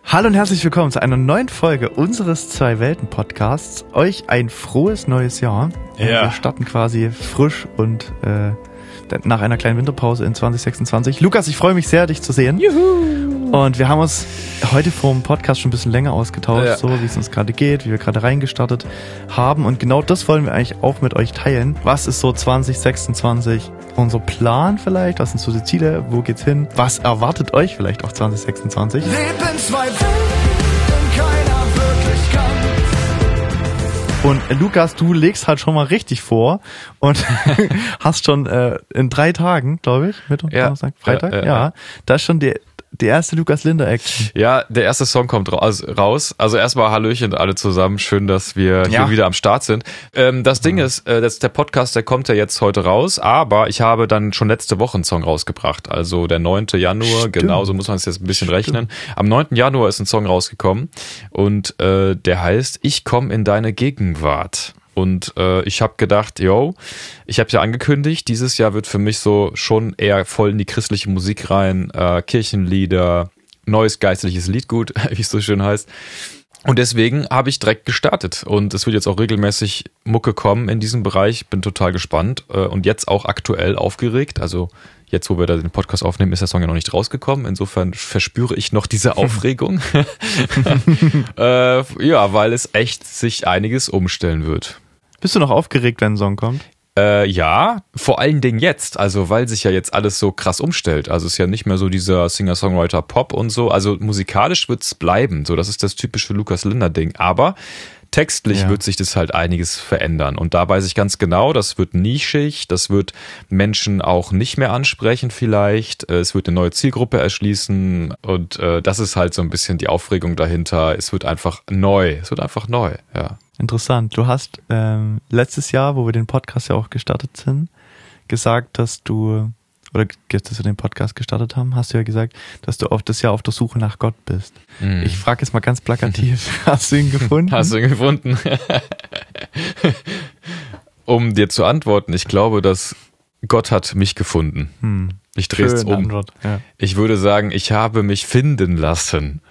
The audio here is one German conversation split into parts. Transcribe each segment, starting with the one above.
Hallo und herzlich willkommen zu einer neuen Folge unseres Zwei-Welten-Podcasts. Euch ein frohes neues Jahr. Ja. Wir starten quasi frisch und nach einer kleinen Winterpause in 2026. Lukas, ich freue mich sehr, dich zu sehen. Juhu! Und wir haben uns heute vor dem Podcast schon ein bisschen länger ausgetauscht, so wie es uns gerade geht, wie wir gerade reingestartet haben. Und genau das wollen wir eigentlich auch mit euch teilen. Was ist so 2026 unser Plan vielleicht? Was sind so die Ziele? Wo geht's hin? Was erwartet euch vielleicht auch 2026? Leben zwei Welten, keiner Wirklichkeit. Und Lukas, du legst halt schon mal richtig vor und hast schon in 3 Tagen, glaube ich, Mittwoch, Donnerstag, Freitag, ja, da ist schon die erste Lukas Linder Action. Ja, der erste Song kommt raus. Also erstmal Hallöchen alle zusammen. Schön, dass wir hier wieder am Start sind. Das Ding ist, der Podcast, der kommt ja jetzt heute raus, aber ich habe dann schon letzte Woche einen Song rausgebracht. Also der 9. Januar, genau, so muss man es jetzt ein bisschen rechnen. Am 9. Januar ist ein Song rausgekommen und der heißt Ich komm in deine Gegenwart. Und ich habe gedacht, ich habe ja angekündigt, dieses Jahr wird für mich so schon eher voll in die christliche Musik rein, Kirchenlieder, neues geistliches Liedgut, wie es so schön heißt. Und deswegen habe ich direkt gestartet und es wird jetzt auch regelmäßig Mucke kommen in diesem Bereich. Bin total gespannt und jetzt auch aktuell aufgeregt. Also jetzt, wo wir da den Podcast aufnehmen, ist der Song ja noch nicht rausgekommen. Insofern verspüre ich noch diese Aufregung. Weil es echt sich einiges umstellen wird. Bist du noch aufgeregt, wenn ein Song kommt? Ja, vor allen Dingen jetzt, also weil sich ja jetzt alles so krass umstellt. Also es ist ja nicht mehr so dieser Singer-Songwriter-Pop und so. Also musikalisch wird es bleiben. So, das ist das typische Lukas Linder-Ding. Aber textlich wird sich das halt einiges verändern. Und da weiß ich ganz genau, das wird nischig, das wird Menschen auch nicht mehr ansprechen vielleicht. Es wird eine neue Zielgruppe erschließen. Und das ist halt so ein bisschen die Aufregung dahinter. Es wird einfach neu. Ja. Interessant. Du hast letztes Jahr, wo wir den Podcast ja auch gestartet sind, gesagt, dass wir den Podcast gestartet haben, hast du ja gesagt, dass du das Jahr auf der Suche nach Gott bist. Ich frage jetzt mal ganz plakativ, hast du ihn gefunden? Hast du ihn gefunden? Um dir zu antworten, ich glaube, dass Gott hat mich gefunden. Ich drehe es um. Antwort, ja. Ich würde sagen, ich habe mich finden lassen.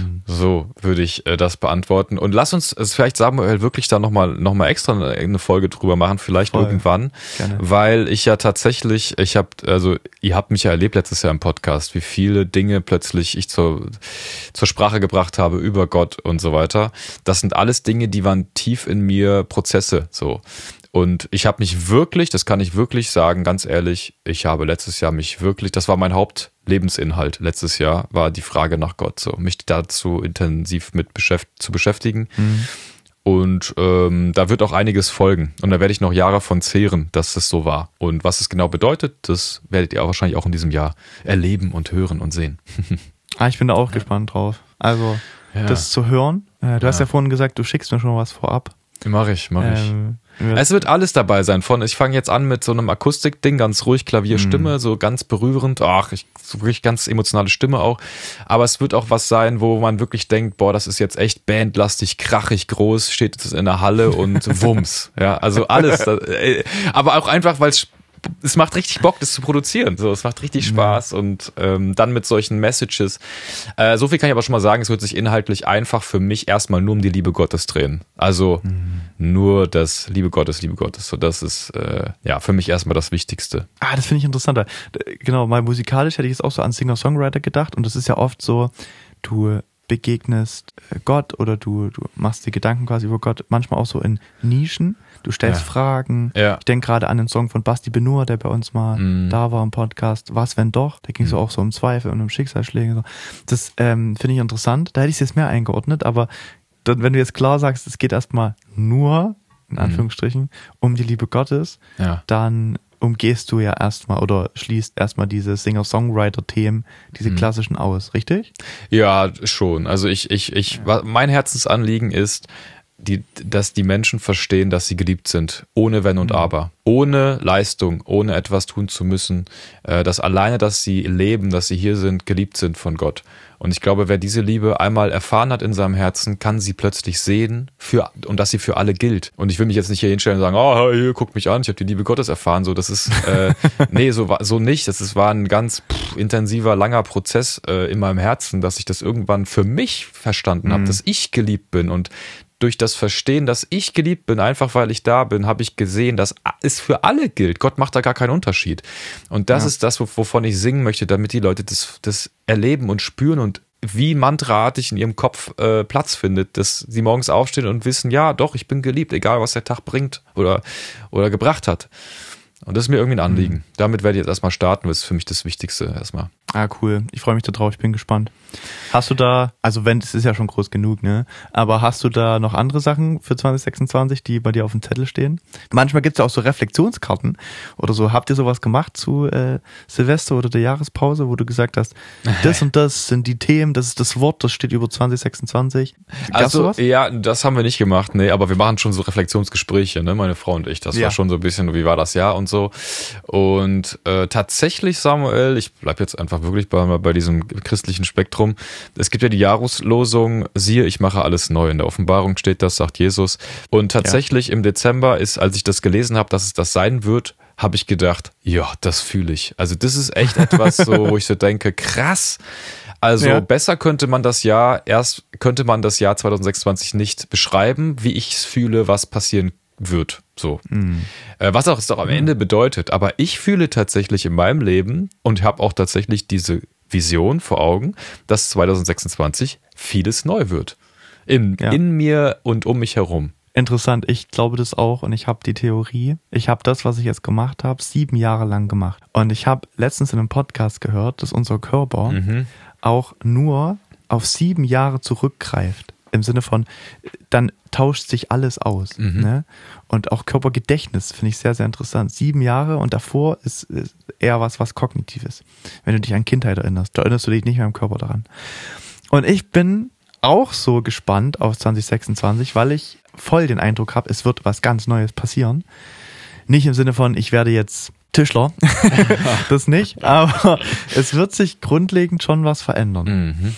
So würde ich das beantworten. Und lass uns vielleicht, Samuel, wirklich da nochmal extra eine Folge drüber machen, vielleicht irgendwann. Gerne. Weil ich ja tatsächlich, ihr habt mich ja erlebt letztes Jahr im Podcast, wie viele Dinge plötzlich ich zur Sprache gebracht habe über Gott und so weiter. Das sind alles Dinge, die waren tief in mir Prozesse, so. Und ich habe mich wirklich, das kann ich wirklich sagen, ganz ehrlich, ich habe letztes Jahr das war mein Hauptlebensinhalt letztes Jahr, war die Frage nach Gott, so mich dazu intensiv zu beschäftigen. Und da wird auch einiges folgen. Und da werde ich noch Jahre von zehren, dass das so war. Und was es genau bedeutet, das werdet ihr wahrscheinlich auch in diesem Jahr erleben und hören und sehen. Ich bin da auch gespannt drauf. Also, das zu hören. Du hast ja vorhin gesagt, du schickst mir schon was vorab. Mach ich. Es wird alles dabei sein. Ich fange jetzt an mit so einem Akustikding, ganz ruhig, Klavierstimme, so ganz berührend. So wirklich ganz emotionale Stimme auch. Aber es wird auch was sein, wo man wirklich denkt, das ist jetzt echt bandlastig, krachig groß, steht jetzt in der Halle und Wumms. Ja, also alles. Aber auch einfach, weil es macht richtig Bock, das zu produzieren. So, es macht richtig Spaß und dann mit solchen Messages. So viel kann ich aber schon mal sagen, es wird sich inhaltlich einfach für mich erstmal nur um die Liebe Gottes drehen. Also nur das Liebe Gottes. So, das ist für mich erstmal das Wichtigste. Das finde ich interessanter. Genau, mal musikalisch hätte ich jetzt auch so an Singer-Songwriter gedacht und das ist ja oft so, du begegnest Gott oder du machst dir Gedanken quasi über Gott, manchmal auch so in Nischen. Du stellst Fragen. Ja. Ich denke gerade an den Song von Basti Benur, der bei uns mal da war im Podcast. Was, wenn doch? Da ging es auch so um Zweifel und um Schicksalsschläge. So. Das finde ich interessant. Da hätte ich es jetzt mehr eingeordnet, aber dann, wenn du jetzt klar sagst, es geht erstmal nur, in Anführungsstrichen, um die Liebe Gottes, dann umgehst du ja erstmal oder schließt erstmal diese Singer-Songwriter-Themen, diese klassischen aus, richtig? Ja, schon. Also mein Herzensanliegen ist, dass die Menschen verstehen, dass sie geliebt sind, ohne Wenn und Aber, ohne Leistung, ohne etwas tun zu müssen, dass alleine, dass sie leben, dass sie hier sind, geliebt sind von Gott. Und ich glaube, wer diese Liebe einmal erfahren hat in seinem Herzen, kann sie plötzlich sehen und dass sie für alle gilt. Und ich will mich jetzt nicht hier hinstellen und sagen, oh, hier, guck mich an, ich habe die Liebe Gottes erfahren. So, das ist, nee, so nicht. Das war ein ganz intensiver, langer Prozess in meinem Herzen, dass ich das irgendwann für mich verstanden habe, dass ich geliebt bin. Und durch das Verstehen, dass ich geliebt bin, einfach weil ich da bin, habe ich gesehen, dass es für alle gilt. Gott macht da gar keinen Unterschied. Und das ist das, wovon ich singen möchte, damit die Leute das erleben und spüren und wie mantraartig in ihrem Kopf Platz findet, dass sie morgens aufstehen und wissen, ja, doch, ich bin geliebt, egal was der Tag bringt oder gebracht hat. Und das ist mir irgendwie ein Anliegen. Damit werde ich jetzt erstmal starten, das ist für mich das Wichtigste erstmal. Ah, cool. Ich freue mich da drauf, ich bin gespannt. Hast du da, also wenn, es ist ja schon groß genug, ne? Aber hast du da noch andere Sachen für 2026, die bei dir auf dem Zettel stehen? Manchmal gibt es ja auch so Reflexionskarten oder so. Habt ihr sowas gemacht zu Silvester oder der Jahrespause, wo du gesagt hast, das und das sind die Themen, das ist das Wort, das steht über 2026? Gab's sowas? Ja, das haben wir nicht gemacht, nee, aber wir machen schon so Reflexionsgespräche, ne, meine Frau und ich. Das war schon so ein bisschen, wie war das Jahr und so. Und tatsächlich, Samuel, ich bleib jetzt einfach wirklich bei diesem christlichen Spektrum. Es gibt ja die Jahreslosung, siehe, ich mache alles neu. In der Offenbarung steht das, sagt Jesus. Und tatsächlich im Dezember ist, als ich das gelesen habe, dass es das sein wird, habe ich gedacht, ja, das fühle ich. Also das ist echt etwas so, wo ich so denke, krass. Also besser könnte man das Jahr 2026 nicht beschreiben, wie ich es fühle, was passieren wird. So. Was auch es doch am Ende bedeutet. Aber ich fühle tatsächlich in meinem Leben und habe auch tatsächlich diese Vision vor Augen, dass 2026 vieles neu wird. In mir und um mich herum. Interessant, ich glaube das auch und ich habe die Theorie. Ich habe das, was ich jetzt gemacht habe, 7 Jahre lang gemacht. Und ich habe letztens in einem Podcast gehört, dass unser Körper auch nur auf 7 Jahre zurückgreift. Im Sinne von, dann tauscht sich alles aus. Ne? Und auch Körpergedächtnis finde ich sehr, sehr interessant. 7 Jahre und davor ist eher was Kognitives. Wenn du dich an Kindheit erinnerst, da erinnerst du dich nicht mehr im Körper daran. Und ich bin auch so gespannt auf 2026, weil ich voll den Eindruck habe, es wird was ganz Neues passieren. Nicht im Sinne von, ich werde jetzt Tischler, das nicht, aber es wird sich grundlegend schon was verändern.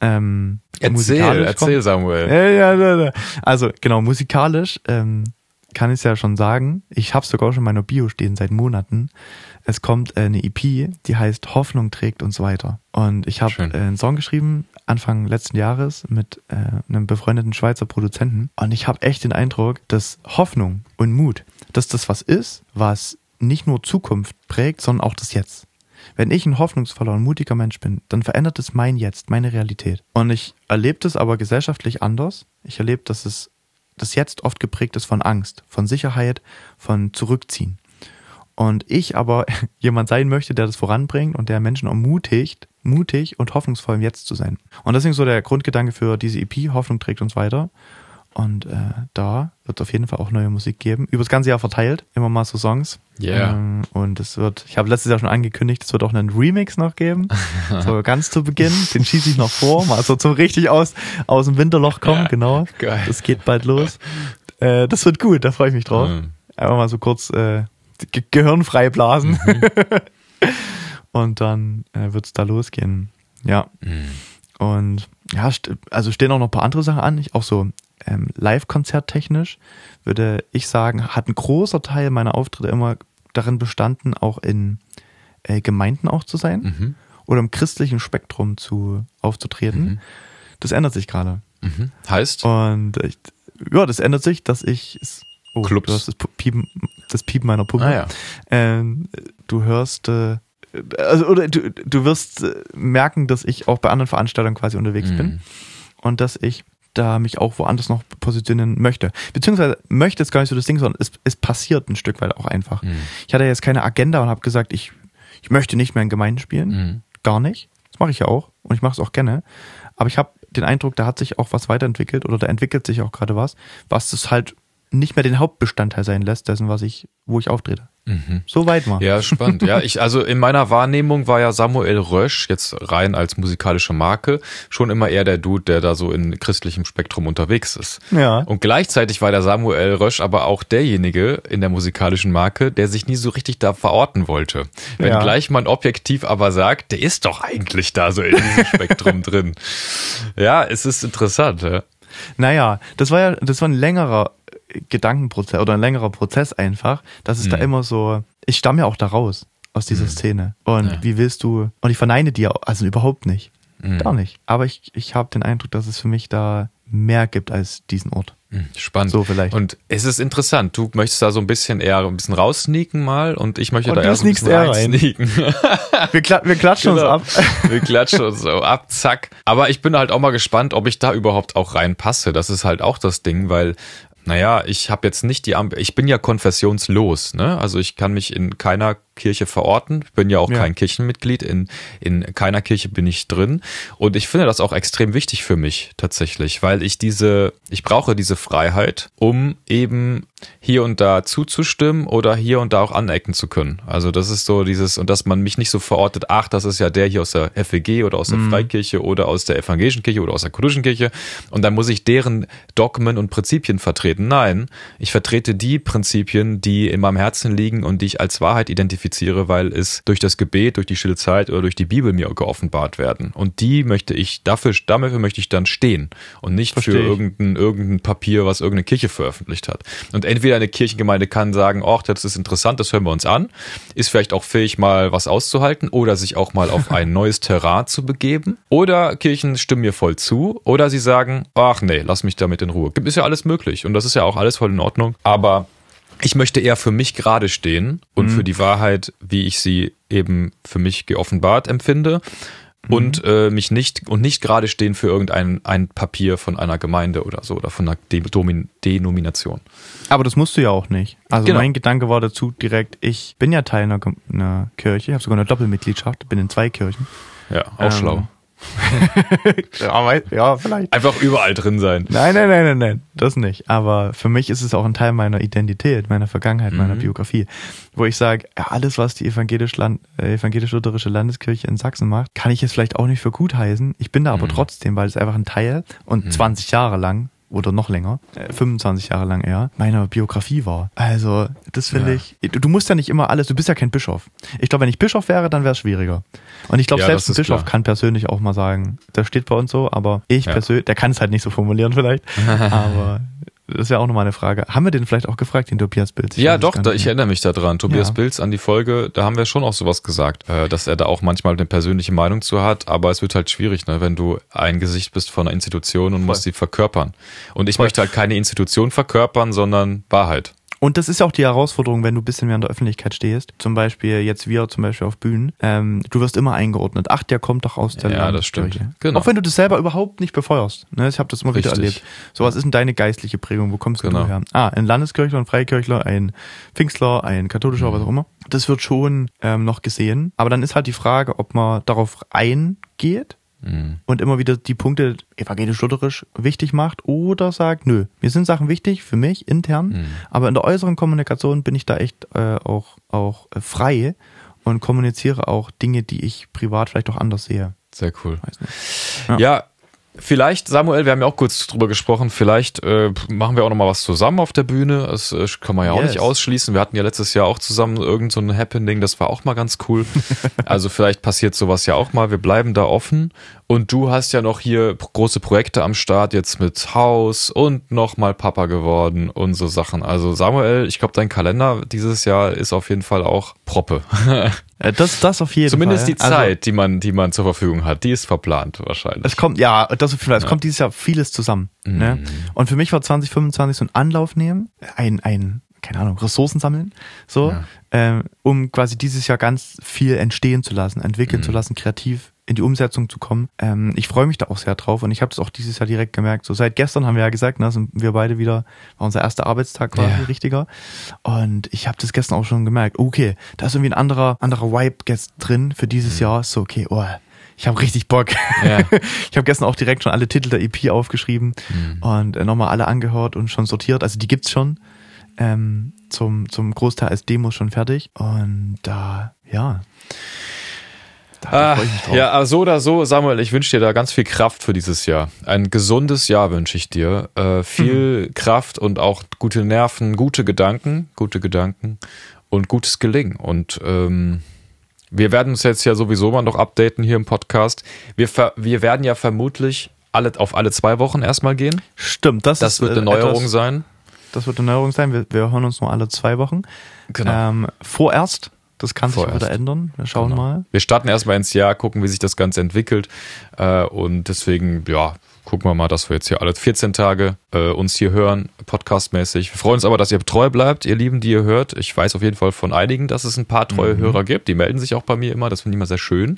Erzähl, Samuel. Ja. Also genau, musikalisch kann ich es ja schon sagen. Ich habe es sogar schon in meiner Bio stehen seit Monaten. Es kommt eine EP, die heißt Hoffnung trägt uns weiter. Und ich habe einen Song geschrieben, Anfang letzten Jahres, mit einem befreundeten Schweizer Produzenten. Und ich habe echt den Eindruck, dass Hoffnung und Mut, dass das was ist, was nicht nur Zukunft prägt, sondern auch das Jetzt. Wenn ich ein hoffnungsvoller und mutiger Mensch bin, dann verändert es mein Jetzt, meine Realität. Und ich erlebe das aber gesellschaftlich anders. Ich erlebe, dass das Jetzt oft geprägt ist von Angst, von Sicherheit, von Zurückziehen. Und ich aber jemand sein möchte, der das voranbringt und der Menschen ermutigt, mutig und hoffnungsvoll im Jetzt zu sein. Und deswegen so der Grundgedanke für diese EP, Hoffnung trägt uns weiter. Und da wird es auf jeden Fall auch neue Musik geben. Über das ganze Jahr verteilt, immer mal so Songs. Und es wird, ich habe letztes Jahr schon angekündigt, es wird auch einen Remix noch geben. So ganz zu Beginn, den schieße ich noch vor, mal so zum richtig aus dem Winterloch kommen, genau. Geil. Das geht bald los. Das wird gut, da freue ich mich drauf. Einfach mal so kurz Gehirn frei blasen. Und dann wird es da losgehen. Ja. Und ja, also stehen auch noch ein paar andere Sachen an. Auch so live-konzerttechnisch würde ich sagen, hat ein großer Teil meiner Auftritte immer darin bestanden, auch in Gemeinden auch zu sein oder im christlichen Spektrum aufzutreten. Das ändert sich gerade. Heißt? Und das ändert sich, dass ich Clubs. Du hörst das Piepen meiner Puppe. Du hörst oder du wirst merken, dass ich auch bei anderen Veranstaltungen quasi unterwegs bin und dass ich da mich auch woanders noch positionieren möchte. Beziehungsweise möchte es gar nicht so das Ding, sondern es passiert ein Stück weit auch einfach. Ich hatte jetzt keine Agenda und habe gesagt, ich möchte nicht mehr in Gemeinden spielen. Gar nicht. Das mache ich ja auch und ich mache es auch gerne. Aber ich habe den Eindruck, da hat sich auch was weiterentwickelt oder da entwickelt sich auch gerade was das halt nicht mehr den Hauptbestandteil sein lässt, dessen, wo ich auftrete. So weit mal. Ja, spannend. Ja, also in meiner Wahrnehmung war ja Samuel Rösch, jetzt rein als musikalische Marke, schon immer eher der Dude, der da so in christlichem Spektrum unterwegs ist. Ja. Und gleichzeitig war der Samuel Rösch aber auch derjenige in der musikalischen Marke, der sich nie so richtig da verorten wollte. Wenn gleich man objektiv aber sagt, der ist doch eigentlich da so in diesem Spektrum drin. Ja, es ist interessant. Ja. Naja, das war ein längerer Gedankenprozess oder ein längerer Prozess einfach, dass es da immer so, ich stamme ja auch da raus aus dieser Szene und wie willst du, und ich verneine die also überhaupt nicht, gar nicht, aber ich habe den Eindruck, dass es für mich da mehr gibt als diesen Ort. Spannend. So vielleicht. Und es ist interessant, du möchtest da so ein bisschen raussneaken mal und ich möchte da erst ein bisschen reinsneaken. Wir klatschen uns ab. Wir klatschen uns so ab, zack. Aber ich bin halt auch mal gespannt, ob ich da überhaupt auch reinpasse. Das ist halt auch das Ding, weil naja, ich habe jetzt nicht ich bin ja konfessionslos, ne? Also ich kann mich in keiner Kirche verorten. Ich bin ja auch kein Kirchenmitglied. In keiner Kirche bin ich drin. Und ich finde das auch extrem wichtig für mich tatsächlich, weil ich brauche diese Freiheit, um eben hier und da zuzustimmen oder hier und da auch anecken zu können. Also das ist so und dass man mich nicht so verortet, ach, das ist ja der hier aus der FEG oder aus der Freikirche oder aus der evangelischen Kirche oder aus der katholischen Kirche. Und dann muss ich deren Dogmen und Prinzipien vertreten. Nein, ich vertrete die Prinzipien, die in meinem Herzen liegen und die ich als Wahrheit identifiziere, weil es durch das Gebet, durch die stille Zeit oder durch die Bibel mir geoffenbart werden. Und damit möchte ich dann stehen und nicht für irgendein Papier, was irgendeine Kirche veröffentlicht hat. Und entweder eine Kirchengemeinde kann sagen, ach, das ist interessant, das hören wir uns an, ist vielleicht auch fähig, mal was auszuhalten oder sich auch mal auf ein neues Terrain zu begeben. Oder Kirchen stimmen mir voll zu oder sie sagen, ach nee, lass mich damit in Ruhe. Ist ja alles möglich und das ist ja auch alles voll in Ordnung. Aber ich möchte eher für mich gerade stehen und für die Wahrheit, wie ich sie eben für mich geoffenbart empfinde und nicht gerade stehen für ein Papier von einer Gemeinde oder so oder von einer Denomination. Aber das musst du ja auch nicht. Also mein Gedanke war dazu direkt, ich bin ja Teil einer Kirche, ich habe sogar eine Doppelmitgliedschaft, bin in 2 Kirchen. Ja, auch schlau. Ja, vielleicht. Einfach überall drin sein. Nein, das nicht. Aber für mich ist es auch ein Teil meiner Identität, meiner Vergangenheit, meiner Biografie, wo ich sage, ja, alles, was die evangelisch-lutherische Landeskirche in Sachsen macht, kann ich jetzt vielleicht auch nicht für gut heißen. Ich bin da aber trotzdem, weil es einfach ein Teil und 20 Jahre lang oder noch länger, 25 Jahre lang eher, meiner Biografie war. Also, das finde ich, du musst ja nicht immer alles, du bist ja kein Bischof. Ich glaube, wenn ich Bischof wäre, dann wäre es schwieriger. Und ich glaube, selbst ein Bischof kann persönlich auch mal sagen, das steht bei uns so, aber ich persönlich, der kann es halt nicht so formulieren vielleicht, aber das ist ja auch nochmal eine Frage. Haben wir den vielleicht auch gefragt, den Tobias Bilz? Ja, doch, ich erinnere mich daran. Tobias Bilz an die Folge, da haben wir schon auch sowas gesagt, dass er da auch manchmal eine persönliche Meinung zu hat, aber es wird halt schwierig, ne, wenn du ein Gesicht bist von einer Institution und musst sie verkörpern. Und ich möchte halt keine Institution verkörpern, sondern Wahrheit. Und das ist ja auch die Herausforderung, wenn du ein bisschen mehr in der Öffentlichkeit stehst. Zum Beispiel jetzt wir zum Beispiel auf Bühnen. Du wirst immer eingeordnet. Ach, der kommt doch aus der Landeskirche. Das stimmt. Genau. Auch wenn du das selber überhaupt nicht befeuerst. Ne? Ich habe das immer wieder erlebt. So, was ist denn deine geistliche Prägung? Wo kommst du her? Ein Landeskirchler, ein Freikirchler, ein Pfingstler, ein katholischer, was auch immer. Das wird schon noch gesehen. Aber dann ist halt die Frage, ob man darauf eingeht und immer wieder die Punkte evangelisch-lutherisch wichtig macht oder sagt, nö, mir sind Sachen wichtig für mich intern, aber in der äußeren Kommunikation bin ich da echt auch frei und kommuniziere auch Dinge, die ich privat vielleicht auch anders sehe. Sehr cool. Weiß nicht. Ja. Vielleicht, Samuel, wir haben ja auch kurz drüber gesprochen, vielleicht machen wir auch nochmal was zusammen auf der Bühne. Das kann man ja auch nicht ausschließen. Wir hatten ja letztes Jahr auch zusammen irgend so ein Happening, das war auch mal ganz cool. Also vielleicht passiert sowas ja auch mal. Wir bleiben da offen. Und du hast ja noch hier große Projekte am Start, jetzt mit Haus und nochmal Papa geworden und so Sachen. Also Samuel, ich glaube, dein Kalender dieses Jahr ist auf jeden Fall auch Proppe. Das auf jeden Zumindest Fall. Die Zeit, also, die man zur Verfügung hat, die ist verplant wahrscheinlich. Es kommt, es kommt dieses Jahr vieles zusammen. Ne? Und für mich war 2025 so ein Anlauf nehmen, keine Ahnung, Ressourcen sammeln, um quasi dieses Jahr ganz viel entstehen zu lassen, entwickeln zu lassen, kreativ in die Umsetzung zu kommen. Ich freue mich da auch sehr drauf und ich habe das auch dieses Jahr direkt gemerkt. So seit gestern haben wir ja gesagt, sind wir beide wieder, war unser erster Arbeitstag quasi richtiger. Und ich habe das gestern auch schon gemerkt. Okay, da ist irgendwie ein anderer Vibe jetzt drin für dieses Jahr. So, okay, Ich habe richtig Bock. Ja. Ich habe gestern auch direkt schon alle Titel der EP aufgeschrieben und nochmal alle angehört und schon sortiert. Also die gibt's schon. Zum Großteil als Demos schon fertig. Und da freue ich mich drauf. Ja, so oder so, Samuel, ich wünsche dir da ganz viel Kraft für dieses Jahr. Ein gesundes Jahr wünsche ich dir. Viel Kraft und auch gute Nerven, gute Gedanken und gutes Gelingen. Und wir werden uns jetzt ja sowieso mal noch updaten hier im Podcast. Wir werden ja vermutlich auf alle 2 Wochen erstmal gehen. Stimmt, das wird eine Neuerung sein. Das wird eine Neuerung sein. Wir hören uns nur alle 2 Wochen. Genau. Vorerst. Das kann sich wieder ändern. Wir schauen mal. Wir starten erstmal ins Jahr, gucken, wie sich das Ganze entwickelt. Und deswegen, gucken wir mal, dass wir jetzt hier alle 14 Tage uns hier hören, podcastmäßig. Wir freuen uns aber, dass ihr treu bleibt, ihr Lieben, die ihr hört. Ich weiß auf jeden Fall von einigen, dass es ein paar treue Hörer gibt. Die melden sich auch bei mir immer. Das finde ich immer sehr schön.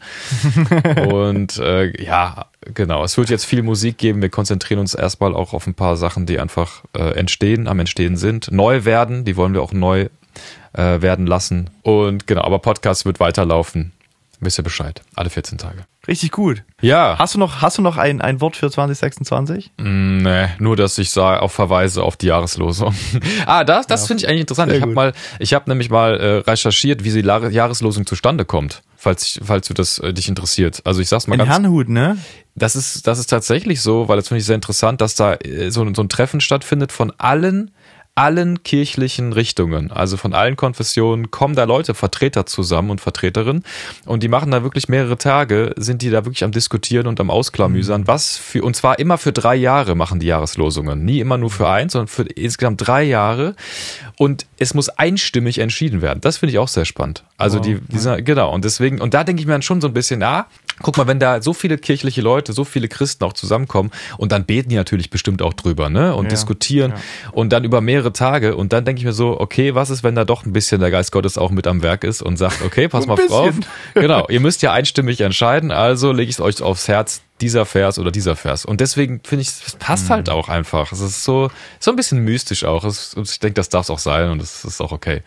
Und genau. Es wird jetzt viel Musik geben. Wir konzentrieren uns erstmal auch auf ein paar Sachen, die einfach am Entstehen sind. Neu werden. Die wollen wir auch neu werden lassen. Und genau, aber Podcast wird weiterlaufen. Wisst ihr Bescheid. Alle 14 Tage. Richtig gut. Ja. Hast du noch ein Wort für 2026? Nee, nur, dass ich verweise auf die Jahreslosung. Das finde ich eigentlich interessant. Ich habe nämlich mal recherchiert, wie die Jahreslosung zustande kommt, falls du das dich interessiert. Also ich sag's mal ganz... In Herrnhut, ne? Das ist tatsächlich so, weil das finde ich sehr interessant, dass da so ein Treffen stattfindet von allen kirchlichen Richtungen, also von allen Konfessionen, kommen da Leute, Vertreter zusammen und Vertreterinnen, und die machen da wirklich mehrere Tage, sind die da wirklich am Diskutieren und am Ausklamüsern, und zwar immer für 3 Jahre machen die Jahreslosungen, nie immer nur für 1, sondern für insgesamt 3 Jahre, und es muss einstimmig entschieden werden. Das finde ich auch sehr spannend. Also genau, und deswegen, und da denke ich mir dann schon so ein bisschen, guck mal, wenn da so viele kirchliche Leute, so viele Christen auch zusammenkommen, und dann beten die natürlich bestimmt auch drüber, ne, und diskutieren und dann über mehrere Tage, und dann denke ich mir so, okay, was ist, wenn da doch ein bisschen der Geist Gottes auch mit am Werk ist und sagt, okay, pass mal drauf. Genau, ihr müsst ja einstimmig entscheiden, also lege ich es euch aufs Herz, dieser Vers oder dieser Vers. Und deswegen finde ich, es passt halt auch einfach. Es ist so ein bisschen mystisch auch. Ich denke, das darf es auch sein, und es ist auch okay.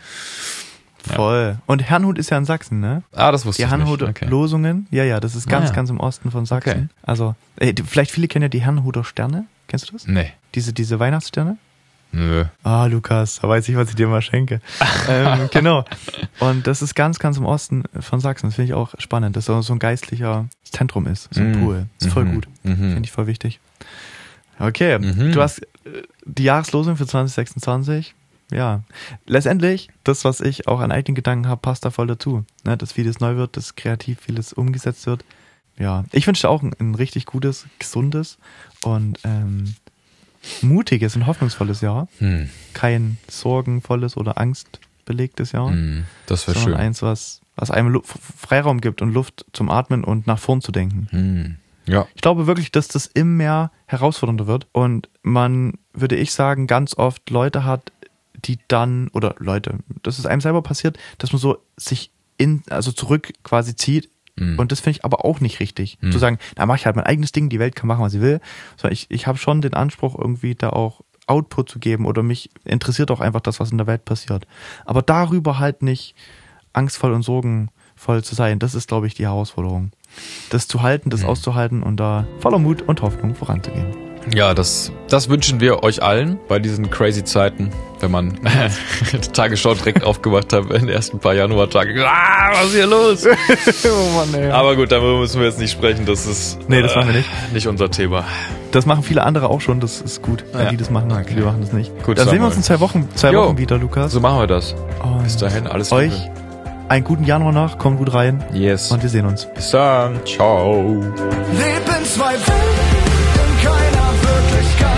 Voll. Und Herrnhut ist ja in Sachsen, ne? Das wusste ich nicht. Die Herrnhuter Losungen, das ist ganz im Osten von Sachsen. Okay. Also, vielleicht viele kennen ja die Herrnhuter Sterne. Kennst du das? Nee. Diese Weihnachtssterne? Nö. Lukas, da weiß ich, was ich dir mal schenke. Genau. Und das ist ganz im Osten von Sachsen. Das finde ich auch spannend, dass so ein geistlicher Zentrum ist. So ein Pool. Das ist voll gut. Finde ich voll wichtig. Okay. Du hast die Jahreslosung für 2026. Ja. Letztendlich, das, was ich auch an eigenen Gedanken habe, passt da voll dazu. Ne, dass vieles neu wird, dass kreativ vieles umgesetzt wird. Ja. Ich wünsche dir auch ein richtig gutes, gesundes und mutiges und hoffnungsvolles Jahr. Kein sorgenvolles oder angstbelegtes Jahr. Das wäre schön. Eins, was einem Freiraum gibt und Luft zum Atmen und nach vorn zu denken. Ja. Ich glaube wirklich, dass das immer mehr herausfordernder wird, und man, würde ich sagen, ganz oft Leute hat, dass es einem selber passiert, dass man so sich zurück quasi zieht. Und das finde ich aber auch nicht richtig. Zu sagen, mache ich halt mein eigenes Ding, die Welt kann machen, was sie will. Sondern ich habe schon den Anspruch, irgendwie da auch Output zu geben, oder mich interessiert auch einfach das, was in der Welt passiert. Aber darüber halt nicht angstvoll und sorgenvoll zu sein, das ist, glaube ich, die Herausforderung. Das zu halten, das auszuhalten und da voller Mut und Hoffnung voranzugehen. Ja, das wünschen wir euch allen bei diesen crazy Zeiten, wenn man die Tagesschau direkt aufgemacht hat in den ersten paar Januartagen. Was ist hier los? Oh Mann, ey. Aber gut, darüber müssen wir jetzt nicht sprechen. Das ist das machen wir nicht. Nicht unser Thema. Das machen viele andere auch schon. Das ist gut, wenn die das machen. Okay. Wir machen das nicht. Gut, dann sehen wir uns in 2 Wochen wieder, Lukas. So machen wir das. Und bis dahin, alles euch Gute. Einen guten Januar noch. Kommt gut rein. Yes. Und wir sehen uns. Bis dann. Ciao. Leb in 2 Welten, keiner wirklich kann.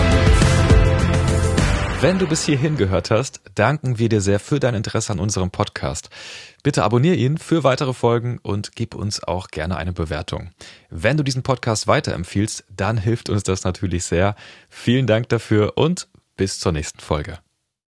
Wenn du bis hierhin gehört hast, danken wir dir sehr für dein Interesse an unserem Podcast. Bitte abonniere ihn für weitere Folgen und gib uns auch gerne eine Bewertung. Wenn du diesen Podcast weiterempfiehlst, dann hilft uns das natürlich sehr. Vielen Dank dafür und bis zur nächsten Folge.